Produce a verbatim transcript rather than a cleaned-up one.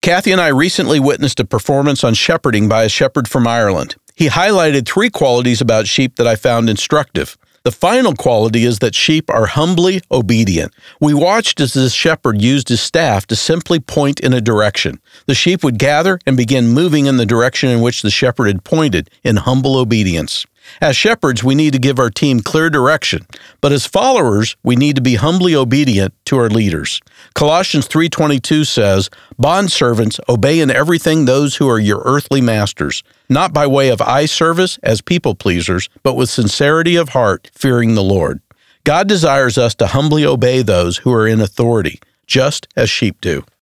Kathy and I recently witnessed a performance on shepherding by a shepherd from Ireland. He highlighted three qualities about sheep that I found instructive. The final quality is that sheep are humbly obedient. We watched as this shepherd used his staff to simply point in a direction. The sheep would gather and begin moving in the direction in which the shepherd had pointed in humble obedience. As shepherds, we need to give our team clear direction, but as followers, we need to be humbly obedient to our leaders. Colossians three twenty-two says, "Bondservants, obey in everything those who are your earthly masters, not by way of eye service as people pleasers, but with sincerity of heart, fearing the Lord." God desires us to humbly obey those who are in authority, just as sheep do.